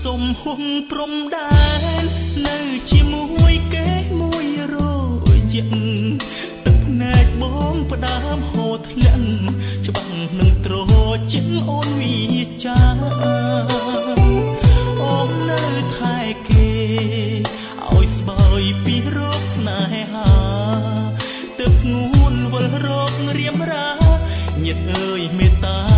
សុំហុំព្រំដែននៅជាមួយគេមួយរយៈទឹកភ្នែកបងផ្ដើមហូរធ្លាក់ច្បាំងនឹងត្រជាអូនវិចាអូននៅថែគេឲ្យស្បើយពីរោគស្នេហាទឹកងួនវិលរករៀមរាញាតិអើយមេត្តា